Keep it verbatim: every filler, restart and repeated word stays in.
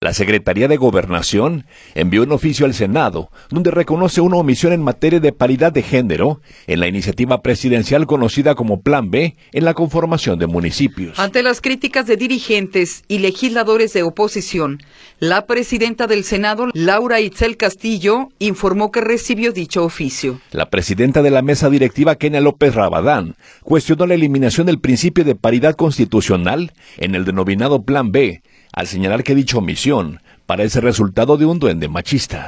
La Secretaría de Gobernación envió un oficio al Senado, donde reconoce una omisión en materia de paridad de género en la iniciativa presidencial conocida como Plan B en la conformación de municipios. Ante las críticas de dirigentes y legisladores de oposición, la presidenta del Senado, Laura Itzel Castillo, informó que recibió dicho oficio. La presidenta de la mesa directiva, Kenia López Rabadán, cuestionó la eliminación del principio de paridad constitucional en el denominado Plan B, al señalar que dicha omisión parece resultado de un duende machista.